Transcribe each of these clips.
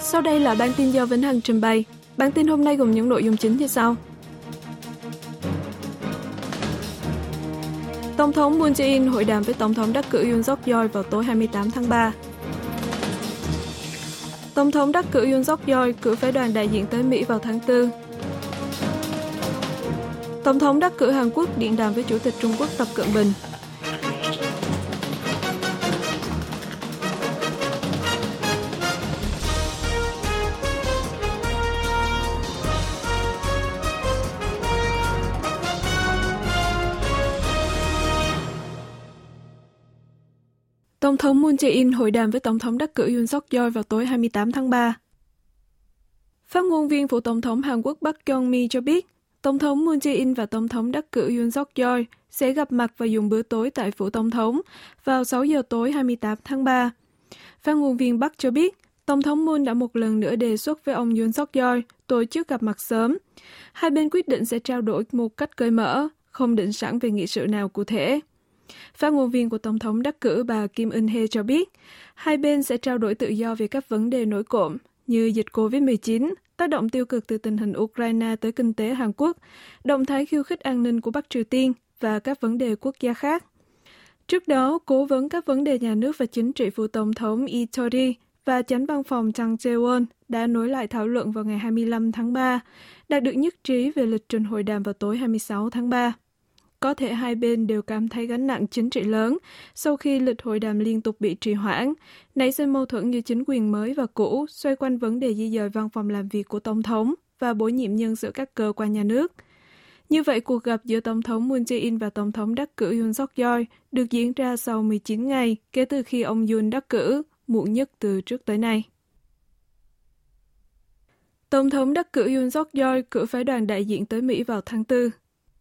Sau đây là bản tin do Vĩnh Hằng trình bày. Bản tin hôm nay gồm những nội dung chính như sau. Tổng thống Moon Jae-in hội đàm với Tổng thống đắc cử Yoon Suk-yeol vào tối 28 tháng 3. Tổng thống đắc cử Yoon Suk-yeol cử phái đoàn đại diện tới Mỹ vào tháng 4. Tổng thống đắc cử Hàn Quốc điện đàm với Chủ tịch Trung Quốc Tập Cận Bình. Tổng thống Moon Jae-in hội đàm với Tổng thống đắc cử Yoon Suk-yeol vào tối 28 tháng 3. Phát ngôn viên phủ Tổng thống Hàn Quốc Park Kyung-mi cho biết, Tổng thống Moon Jae-in và Tổng thống đắc cử Yoon Suk-yeol sẽ gặp mặt và dùng bữa tối tại phủ Tổng thống vào 6 giờ tối 28 tháng 3. Phát ngôn viên Park cho biết, Tổng thống Moon đã một lần nữa đề xuất với ông Yoon Suk-yeol tổ chức gặp mặt sớm. Hai bên quyết định sẽ trao đổi một cách cởi mở, không định sẵn về nghị sự nào cụ thể. Phát ngôn viên của Tổng thống đắc cử bà Kim Eun-hye cho biết, hai bên sẽ trao đổi tự do về các vấn đề nổi cộm như dịch COVID-19, tác động tiêu cực từ tình hình Ukraine tới kinh tế Hàn Quốc, động thái khiêu khích an ninh của Bắc Triều Tiên và các vấn đề quốc gia khác. Trước đó, cố vấn các vấn đề nhà nước và chính trị phủ Tổng thống Lee Tae-ri và chánh văn phòng Jang Jae-won đã nối lại thảo luận vào ngày 25 tháng 3, đạt được nhất trí về lịch trình hội đàm vào tối 26 tháng 3. Có thể hai bên đều cảm thấy gánh nặng chính trị lớn sau khi lịch hội đàm liên tục bị trì hoãn, nảy sinh mâu thuẫn giữa chính quyền mới và cũ xoay quanh vấn đề di dời văn phòng làm việc của Tổng thống và bổ nhiệm nhân sự các cơ quan nhà nước. Như vậy, cuộc gặp giữa Tổng thống Moon Jae-in và Tổng thống đắc cử Yoon Suk-yeol được diễn ra sau 19 ngày kể từ khi ông Yoon đắc cử, muộn nhất từ trước tới nay. Tổng thống đắc cử Yoon Suk-yeol cử phái đoàn đại diện tới Mỹ vào tháng 4.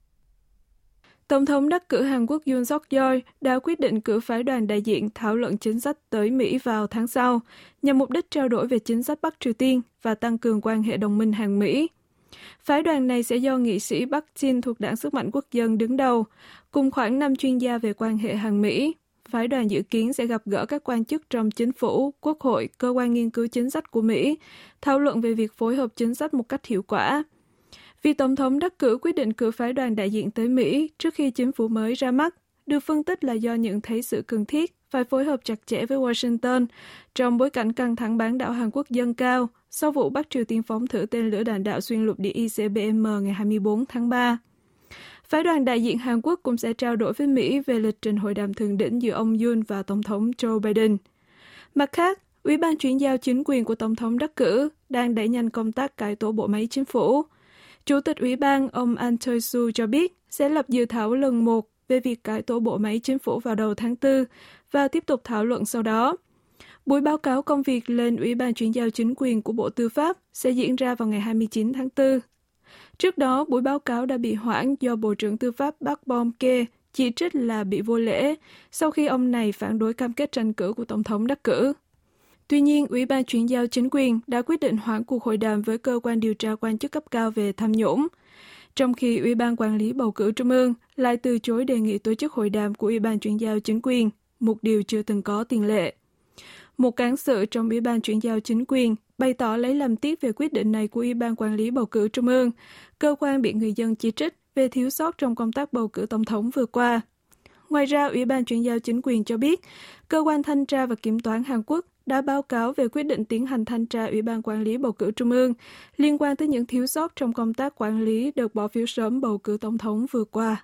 Tổng thống đắc cử Hàn Quốc Yoon Suk-yeol đã quyết định cử phái đoàn đại diện thảo luận chính sách tới Mỹ vào tháng sau, nhằm mục đích trao đổi về chính sách Bắc Triều Tiên và tăng cường quan hệ đồng minh Hàn-Mỹ. Phái đoàn này sẽ do nghị sĩ Park Jin thuộc Đảng Sức mạnh Quốc dân đứng đầu, cùng khoảng 5 chuyên gia về quan hệ Hàn-Mỹ. Phái đoàn dự kiến sẽ gặp gỡ các quan chức trong chính phủ, quốc hội, cơ quan nghiên cứu chính sách của Mỹ, thảo luận về việc phối hợp chính sách một cách hiệu quả. Vì Tổng thống đắc cử quyết định cử phái đoàn đại diện tới Mỹ trước khi chính phủ mới ra mắt, được phân tích là do nhận thấy sự cần thiết phải phối hợp chặt chẽ với Washington trong bối cảnh căng thẳng bán đảo Hàn Quốc dâng cao sau vụ Bắc Triều Tiên phóng thử tên lửa đạn đạo xuyên lục địa ICBM ngày 24 tháng 3. Phái đoàn đại diện Hàn Quốc cũng sẽ trao đổi với Mỹ về lịch trình hội đàm thượng đỉnh giữa ông Yoon và Tổng thống Joe Biden. Mặt khác, Ủy ban chuyển giao chính quyền của Tổng thống đắc cử đang đẩy nhanh công tác cải tổ bộ máy chính phủ. Chủ tịch Ủy ban ông An Choi-su cho biết sẽ lập dự thảo lần 1 về việc cải tổ bộ máy chính phủ vào đầu tháng 4 và tiếp tục thảo luận sau đó. Buổi báo cáo công việc lên Ủy ban chuyển giao chính quyền của Bộ Tư pháp sẽ diễn ra vào ngày 29 tháng 4. Trước đó, buổi báo cáo đã bị hoãn do Bộ trưởng Tư pháp Park Bom-ke chỉ trích là bị vô lễ sau khi ông này phản đối cam kết tranh cử của Tổng thống đắc cử. Tuy nhiên, Ủy ban chuyển giao chính quyền đã quyết định hoãn cuộc hội đàm với cơ quan điều tra quan chức cấp cao về tham nhũng, trong khi Ủy ban quản lý bầu cử Trung ương lại từ chối đề nghị tổ chức hội đàm của Ủy ban chuyển giao chính quyền, một điều chưa từng có tiền lệ. Một cán sự trong Ủy ban chuyển giao chính quyền bày tỏ lấy làm tiếc về quyết định này của Ủy ban quản lý bầu cử Trung ương, cơ quan bị người dân chỉ trích về thiếu sót trong công tác bầu cử tổng thống vừa qua. Ngoài ra, Ủy ban chuyển giao chính quyền cho biết, cơ quan thanh tra và kiểm toán Hàn Quốc đã báo cáo về quyết định tiến hành thanh tra Ủy ban quản lý bầu cử Trung ương liên quan tới những thiếu sót trong công tác quản lý đợt bỏ phiếu sớm bầu cử tổng thống vừa qua.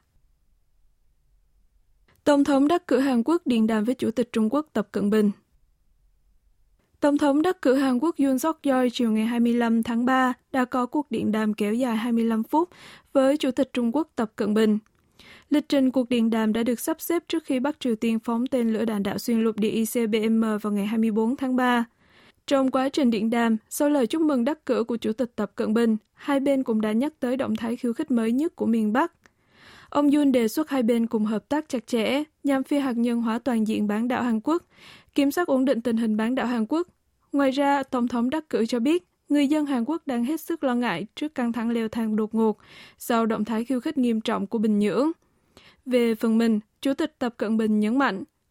Tổng thống đắc cử Hàn Quốc điện đàm với Chủ tịch Trung Quốc Tập Cận Bình. Tổng thống đắc cử Hàn Quốc Yoon Suk-yeol chiều ngày 25 tháng 3 đã có cuộc điện đàm kéo dài 25 phút với Chủ tịch Trung Quốc Tập Cận Bình. Lịch trình cuộc điện đàm đã được sắp xếp trước khi Bắc Triều Tiên phóng tên lửa đạn đạo xuyên lục địa ICBM vào ngày 24 tháng 3. Trong quá trình điện đàm, sau lời chúc mừng đắc cử của Chủ tịch Tập Cận Bình, hai bên cũng đã nhắc tới động thái khiêu khích mới nhất của miền Bắc. Ông Yoon đề xuất hai bên cùng hợp tác chặt chẽ nhằm phi hạt nhân hóa toàn diện bán đảo Hàn Quốc, kiểm soát ổn định tình hình bán đảo Hàn Quốc. Ngoài ra, Tổng thống đắc cử cho biết người dân Hàn Quốc đang hết sức lo ngại trước căng thẳng leo thang đột ngột sau động thái khiêu khích nghiêm trọng của Bình Nhưỡng. Về phần mình, Chủ tịch Tập Cận Bình nhấn mạnh,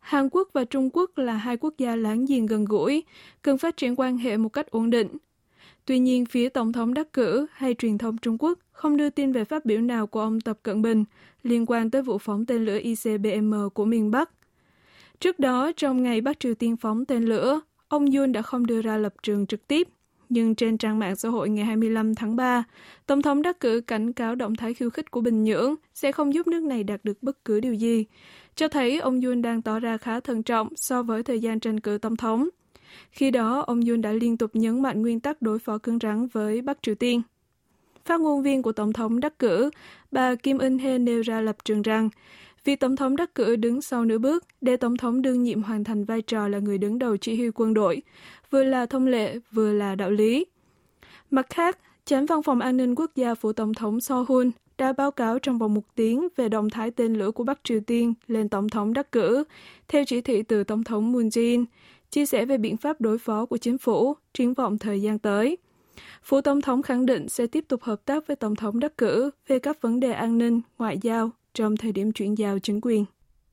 Hàn Quốc và Trung Quốc là hai quốc gia láng giềng gần gũi, cần phát triển quan hệ một cách ổn định. Tuy nhiên, phía Tổng thống đắc cử hay truyền thông Trung Quốc không đưa tin về phát biểu nào của ông Tập Cận Bình liên quan tới vụ phóng tên lửa ICBM của miền Bắc. Trước đó, trong ngày Bắc Triều Tiên phóng tên lửa, ông Yoon đã không đưa ra lập trường trực tiếp. Nhưng trên trang mạng xã hội ngày 25 tháng 3, Tổng thống đắc cử cảnh cáo động thái khiêu khích của Bình Nhưỡng sẽ không giúp nước này đạt được bất cứ điều gì, cho thấy ông Yoon đang tỏ ra khá thận trọng so với thời gian tranh cử tổng thống. Khi đó, ông Yoon đã liên tục nhấn mạnh nguyên tắc đối phó cứng rắn với Bắc Triều Tiên. Phát ngôn viên của Tổng thống đắc cử, bà Kim Eun-hye nêu ra lập trường rằng việc Tổng thống đắc cử đứng sau nửa bước để Tổng thống đương nhiệm hoàn thành vai trò là người đứng đầu chỉ huy quân đội, vừa là thông lệ, vừa là đạo lý. Mặt khác, Chánh Văn phòng An ninh Quốc gia phủ Tổng thống So-hun đã báo cáo trong vòng 1 tiếng về động thái tên lửa của Bắc Triều Tiên lên Tổng thống đắc cử, theo chỉ thị từ Tổng thống Moon Jae-in, chia sẻ về biện pháp đối phó của chính phủ, triển vọng thời gian tới. Phủ Tổng thống khẳng định sẽ tiếp tục hợp tác với Tổng thống đắc cử về các vấn đề an ninh, ngoại giao trong thời điểm chuyển giao chính quyền.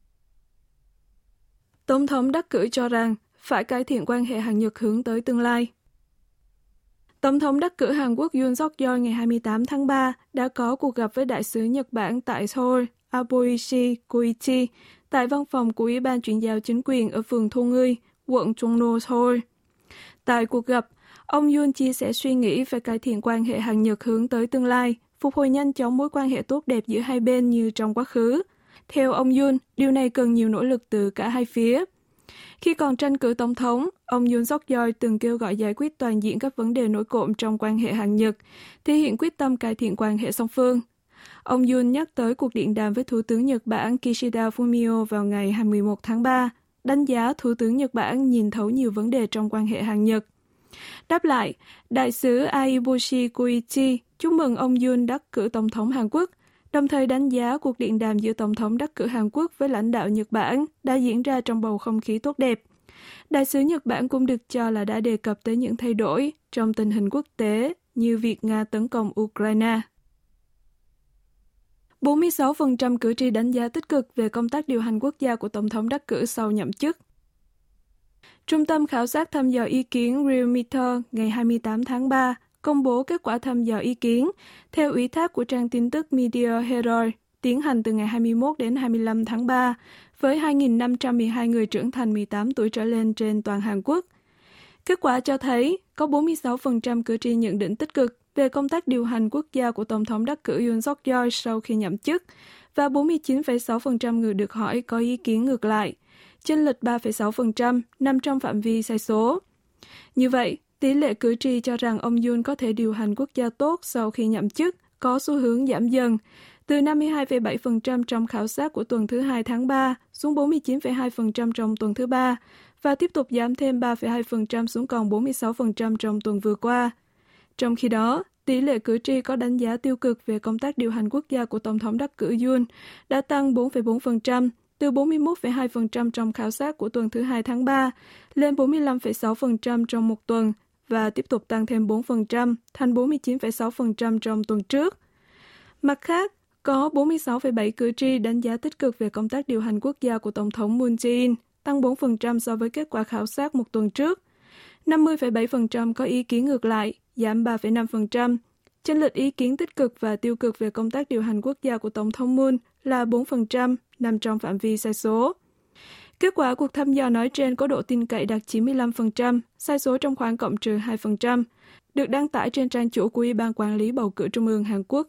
Tổng thống đắc cử cho rằng phải cải thiện quan hệ Hàn Nhật hướng tới tương lai. Tổng thống đắc cử Hàn Quốc Yoon Suk-yeol ngày 28 tháng 3 đã có cuộc gặp với đại sứ Nhật Bản tại Seoul, Aoichi Koichi, tại văn phòng của Ủy ban chuyển giao chính quyền ở phường Thô Ngươi, quận Jongno, Seoul. Tại cuộc gặp, ông Yoon chia sẻ suy nghĩ về cải thiện quan hệ Hàn Nhật hướng tới tương lai, phục hồi nhanh chóng mối quan hệ tốt đẹp giữa hai bên như trong quá khứ. Theo ông Yoon, điều này cần nhiều nỗ lực từ cả hai phía. Khi còn tranh cử tổng thống, ông Yoon Suk-yeol từng kêu gọi giải quyết toàn diện các vấn đề nổi cộm trong quan hệ Hàn Nhật, thể hiện quyết tâm cải thiện quan hệ song phương. Ông Yoon nhắc tới cuộc điện đàm với Thủ tướng Nhật Bản Kishida Fumio vào ngày 21 tháng 3, đánh giá Thủ tướng Nhật Bản nhìn thấu nhiều vấn đề trong quan hệ Hàn Nhật. Đáp lại, đại sứ Aoichi Koichi chúc mừng ông Yoon đắc cử Tổng thống Hàn Quốc, đồng thời đánh giá cuộc điện đàm giữa Tổng thống đắc cử Hàn Quốc với lãnh đạo Nhật Bản đã diễn ra trong bầu không khí tốt đẹp. Đại sứ Nhật Bản cũng được cho là đã đề cập tới những thay đổi trong tình hình quốc tế như việc Nga tấn công Ukraine. 46% cử tri đánh giá tích cực về công tác điều hành quốc gia của Tổng thống đắc cử sau nhậm chức. Trung tâm khảo sát thăm dò ý kiến Realmeter ngày 28 tháng 3 công bố kết quả thăm dò ý kiến theo ủy thác của trang tin tức Media Herald tiến hành từ ngày 21 đến 25 tháng 3 với 2.512 người trưởng thành 18 tuổi trở lên trên toàn Hàn Quốc. Kết quả cho thấy có 46% cử tri nhận định tích cực về công tác điều hành quốc gia của Tổng thống đắc cử Yoon Suk-yeol sau khi nhậm chức và 49,6% người được hỏi có ý kiến ngược lại, chênh lệch 3,6% nằm trong phạm vi sai số. Như vậy, tỷ lệ cử tri cho rằng ông Yoon có thể điều hành quốc gia tốt sau khi nhậm chức có xu hướng giảm dần, từ 52,7% trong khảo sát của tuần thứ 2 tháng 3 xuống 49,2% trong tuần thứ 3 và tiếp tục giảm thêm 3,2% xuống còn 46% trong tuần vừa qua. Trong khi đó, tỷ lệ cử tri có đánh giá tiêu cực về công tác điều hành quốc gia của Tổng thống đắc cử Yoon đã tăng 4,4%, từ 41,2% trong khảo sát của tuần thứ 2 tháng 3 lên 45,6% trong một tuần và tiếp tục tăng thêm 4% thành 49,6% trong tuần trước. Mặt khác, có 46,7% cử tri đánh giá tích cực về công tác điều hành quốc gia của Tổng thống Moon Jae-in, tăng 4% so với kết quả khảo sát một tuần trước. 50,7% có ý kiến ngược lại, giảm 3,5%. Chênh lệch ý kiến tích cực và tiêu cực về công tác điều hành quốc gia của Tổng thống Moon là 4%, nằm trong phạm vi sai số. Kết quả cuộc thăm dò nói trên có độ tin cậy đạt 95%, sai số trong khoảng cộng trừ 2%, được đăng tải trên trang chủ của Ủy ban Quản lý Bầu cử Trung ương Hàn Quốc.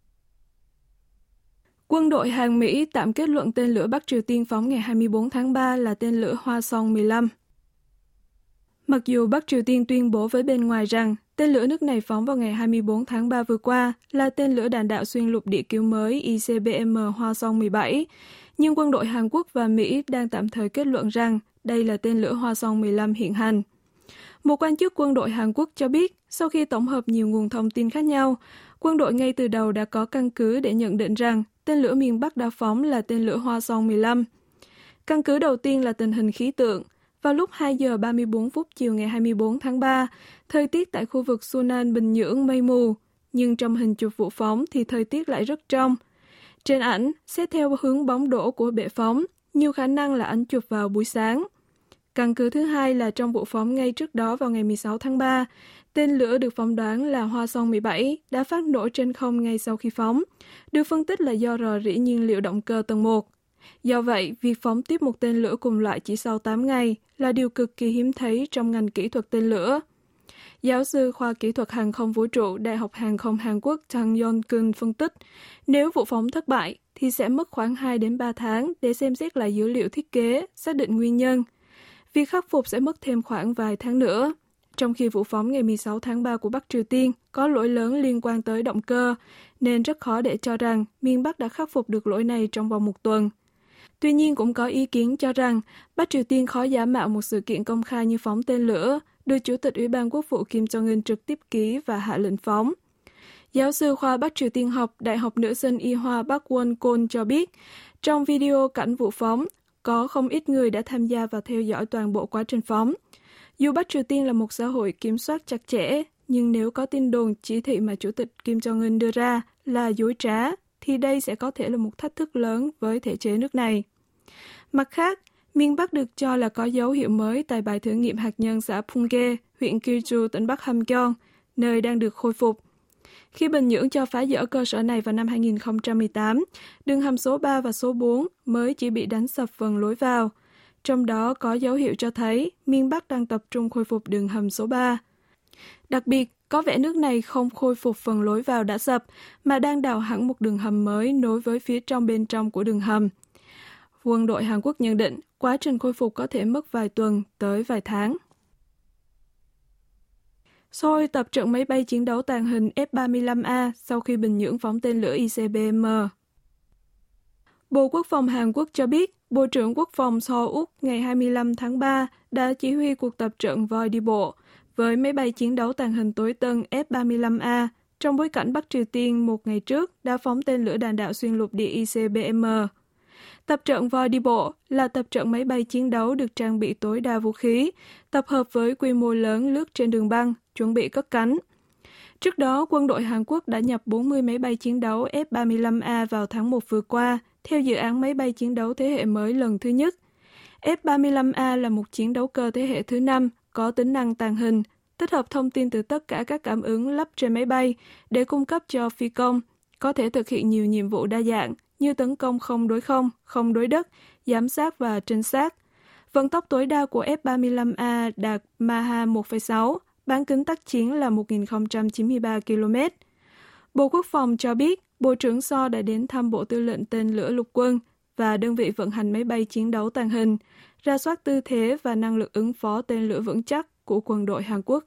Quân đội Hàn Mỹ tạm kết luận tên lửa Bắc Triều Tiên phóng ngày 24 tháng 3 là tên lửa Hwasong-15. Mặc dù Bắc Triều Tiên tuyên bố với bên ngoài rằng tên lửa nước này phóng vào ngày 24 tháng 3 vừa qua là tên lửa đạn đạo xuyên lục địa cứu mới ICBM Hwasong-17, nhưng quân đội Hàn Quốc và Mỹ đang tạm thời kết luận rằng đây là tên lửa Hwasong-15 hiện hành. Một quan chức quân đội Hàn Quốc cho biết, sau khi tổng hợp nhiều nguồn thông tin khác nhau, quân đội ngay từ đầu đã có căn cứ để nhận định rằng tên lửa miền Bắc đã phóng là tên lửa Hwasong-15. Căn cứ đầu tiên là tình hình khí tượng. Vào lúc 2 giờ 34 phút chiều ngày 24 tháng 3, thời tiết tại khu vực Sunan, Bình Nhưỡng mây mù, nhưng trong hình chụp vụ phóng thì thời tiết lại rất trong. Trên ảnh, xét theo hướng bóng đổ của bệ phóng, nhiều khả năng là ảnh chụp vào buổi sáng. Căn cứ thứ hai là trong vụ phóng ngay trước đó vào ngày 16 tháng 3, tên lửa được phỏng đoán là Hoa Song 17 đã phát nổ trên không ngay sau khi phóng, được phân tích là do rò rỉ nhiên liệu động cơ tầng 1. Do vậy, việc phóng tiếp một tên lửa cùng loại chỉ sau 8 ngày là điều cực kỳ hiếm thấy trong ngành kỹ thuật tên lửa. Giáo sư khoa kỹ thuật hàng không vũ trụ Đại học Hàng không Hàn Quốc Chang Yeon-kun phân tích, nếu vụ phóng thất bại thì sẽ mất khoảng 2 đến 3 tháng để xem xét lại dữ liệu thiết kế, xác định nguyên nhân. Việc khắc phục sẽ mất thêm khoảng vài tháng nữa. Trong khi vụ phóng ngày 16 tháng 3 của Bắc Triều Tiên có lỗi lớn liên quan tới động cơ, nên rất khó để cho rằng miền Bắc đã khắc phục được lỗi này trong vòng một tuần. Tuy nhiên cũng có ý kiến cho rằng Bắc Triều Tiên khó giả mạo một sự kiện công khai như phóng tên lửa, được Chủ tịch Ủy ban Quốc vụ Kim Jong-un trực tiếp ký và hạ lệnh phóng. Giáo sư khoa Bắc Triều Tiên học Đại học Nữ sinh Y Hoa Park Won-kon cho biết, trong video cảnh vụ phóng, có không ít người đã tham gia và theo dõi toàn bộ quá trình phóng. Dù Bắc Triều Tiên là một xã hội kiểm soát chặt chẽ, nhưng nếu có tin đồn chỉ thị mà Chủ tịch Kim Jong-un đưa ra là dối trá, thì đây sẽ có thể là một thách thức lớn với thể chế nước này. Mặt khác, miền Bắc được cho là có dấu hiệu mới tại bãi thử nghiệm hạt nhân xã Pungge, huyện Kyushu, tỉnh Bắc Hamgyong, nơi đang được khôi phục. Khi Bình Nhưỡng cho phá dỡ cơ sở này vào năm 2018, đường hầm số 3 và số 4 mới chỉ bị đánh sập phần lối vào. Trong đó có dấu hiệu cho thấy miền Bắc đang tập trung khôi phục đường hầm số 3. Đặc biệt, có vẻ nước này không khôi phục phần lối vào đã sập, mà đang đào hẳn một đường hầm mới nối với phía trong bên trong của đường hầm. Quân đội Hàn Quốc nhận định quá trình khôi phục có thể mất vài tuần tới vài tháng. Seoul tập trận máy bay chiến đấu tàng hình F-35A sau khi Bình Nhưỡng phóng tên lửa ICBM. Bộ Quốc phòng Hàn Quốc cho biết, Bộ trưởng Quốc phòng Seoul ngày 25 tháng 3 đã chỉ huy cuộc tập trận voi đi bộ với máy bay chiến đấu tàng hình tối tân F-35A trong bối cảnh Bắc Triều Tiên một ngày trước đã phóng tên lửa đạn đạo xuyên lục địa ICBM. Tập trận voi đi bộ là tập trận máy bay chiến đấu được trang bị tối đa vũ khí, tập hợp với quy mô lớn lướt trên đường băng, chuẩn bị cất cánh. Trước đó, quân đội Hàn Quốc đã nhập 40 máy bay chiến đấu F-35A vào tháng 1 vừa qua, theo dự án máy bay chiến đấu thế hệ mới lần thứ nhất. F-35A là một chiến đấu cơ thế hệ thứ 5, có tính năng tàng hình, tích hợp thông tin từ tất cả các cảm ứng lắp trên máy bay để cung cấp cho phi công, có thể thực hiện nhiều nhiệm vụ đa dạng như tấn công không đối đất, giám sát và trinh sát. Vận tốc tối đa của F-35A đạt Mach 1,6, bán kính tác chiến là 1.093 km. Bộ Quốc phòng cho biết, Bộ trưởng So đã đến thăm Bộ Tư lệnh Tên lửa Lục quân và đơn vị vận hành máy bay chiến đấu tàng hình, rà soát tư thế và năng lực ứng phó tên lửa vững chắc của quân đội Hàn Quốc.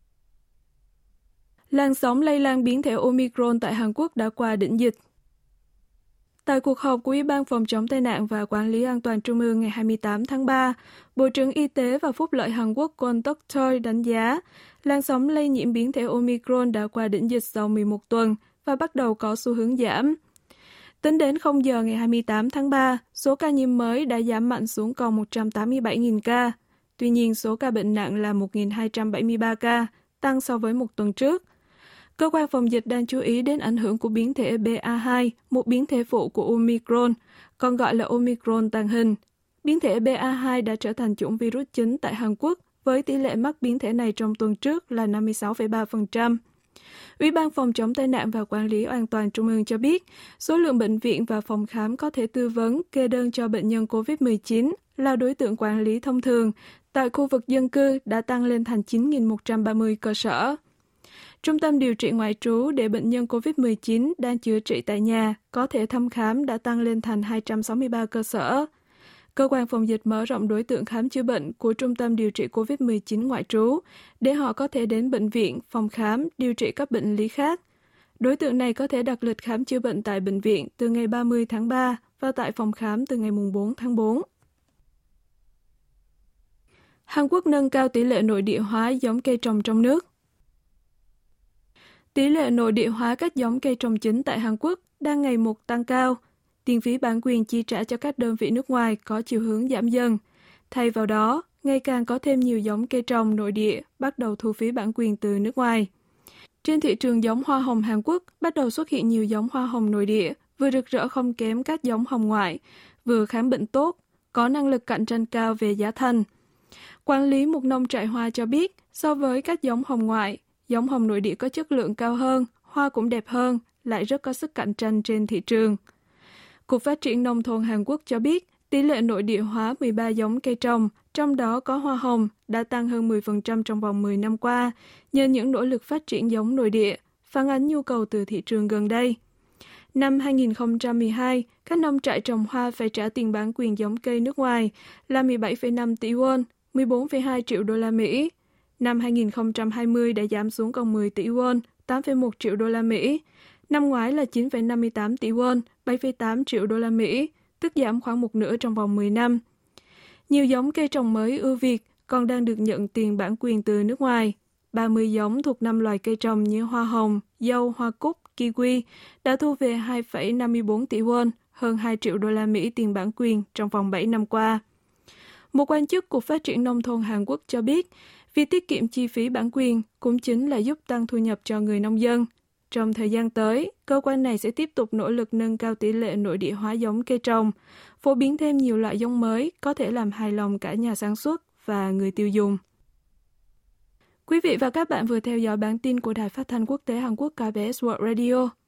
Làn sóng lây lan biến thể Omicron tại Hàn Quốc đã qua đỉnh dịch. Tại cuộc họp của Ủy ban Phòng chống tai nạn và Quản lý an toàn Trung ương ngày 28 tháng 3, Bộ trưởng Y tế và Phúc lợi Hàn Quốc Kwon Tok-chol đánh giá làn sóng lây nhiễm biến thể Omicron đã qua đỉnh dịch sau 11 tuần và bắt đầu có xu hướng giảm. Tính đến 0 giờ ngày 28 tháng 3, số ca nhiễm mới đã giảm mạnh xuống còn 187.000 ca. Tuy nhiên, số ca bệnh nặng là 1.273 ca, tăng so với một tuần trước. Cơ quan phòng dịch đang chú ý đến ảnh hưởng của biến thể BA2, một biến thể phụ của Omicron, còn gọi là Omicron tàng hình. Biến thể BA2 đã trở thành chủng virus chính tại Hàn Quốc, với tỷ lệ mắc biến thể này trong tuần trước là 56,3%. Ủy ban Phòng chống tai nạn và Quản lý an toàn Trung ương cho biết, số lượng bệnh viện và phòng khám có thể tư vấn, kê đơn cho bệnh nhân COVID-19 là đối tượng quản lý thông thường tại khu vực dân cư đã tăng lên thành 9.130 cơ sở. Trung tâm điều trị ngoại trú để bệnh nhân COVID-19 đang chữa trị tại nhà có thể thăm khám đã tăng lên thành 263 cơ sở. Cơ quan phòng dịch mở rộng đối tượng khám chữa bệnh của Trung tâm điều trị COVID-19 ngoại trú để họ có thể đến bệnh viện, phòng khám, điều trị các bệnh lý khác. Đối tượng này có thể đặt lịch khám chữa bệnh tại bệnh viện từ ngày 30 tháng 3 và tại phòng khám từ ngày 4 tháng 4. Hàn Quốc nâng cao tỷ lệ nội địa hóa giống cây trồng trong nước. Tỷ lệ nội địa hóa các giống cây trồng chính tại Hàn Quốc đang ngày một tăng cao. Tiền phí bản quyền chi trả cho các đơn vị nước ngoài có chiều hướng giảm dần. Thay vào đó, ngày càng có thêm nhiều giống cây trồng nội địa bắt đầu thu phí bản quyền từ nước ngoài. Trên thị trường giống hoa hồng Hàn Quốc bắt đầu xuất hiện nhiều giống hoa hồng nội địa, vừa rực rỡ không kém các giống hồng ngoại, vừa kháng bệnh tốt, có năng lực cạnh tranh cao về giá thành. Quản lý một nông trại hoa cho biết, so với các giống hồng ngoại, giống hồng nội địa có chất lượng cao hơn, hoa cũng đẹp hơn, lại rất có sức cạnh tranh trên thị trường. Cục Phát triển Nông thôn Hàn Quốc cho biết, tỷ lệ nội địa hóa 13 giống cây trồng, trong đó có hoa hồng, đã tăng hơn 10% trong vòng 10 năm qua, nhờ những nỗ lực phát triển giống nội địa, phản ánh nhu cầu từ thị trường gần đây. Năm 2012, các nông trại trồng hoa phải trả tiền bán quyền giống cây nước ngoài là 17,5 tỷ won, 14,2 triệu đô la Mỹ. Năm 2020 đã giảm xuống còn 10 tỷ won, 8,1 triệu đô la Mỹ. Năm ngoái là 9,58 tỷ won, 7,8 triệu đô la Mỹ, tức giảm khoảng một nửa trong vòng 10 năm. Nhiều giống cây trồng mới ưu việt còn đang được nhận tiền bản quyền từ nước ngoài. 30 giống thuộc 5 loài cây trồng như hoa hồng, dâu, hoa cúc, kiwi đã thu về 2,54 tỷ won, hơn 2 triệu đô la Mỹ tiền bản quyền trong vòng 7 năm qua. Một quan chức Cục Phát triển Nông thôn Hàn Quốc cho biết, việc tiết kiệm chi phí bản quyền cũng chính là giúp tăng thu nhập cho người nông dân. Trong thời gian tới, cơ quan này sẽ tiếp tục nỗ lực nâng cao tỷ lệ nội địa hóa giống cây trồng, phổ biến thêm nhiều loại giống mới có thể làm hài lòng cả nhà sản xuất và người tiêu dùng. Quý vị và các bạn vừa theo dõi bản tin của Đài Phát thanh Quốc tế Hàn Quốc KBS World Radio.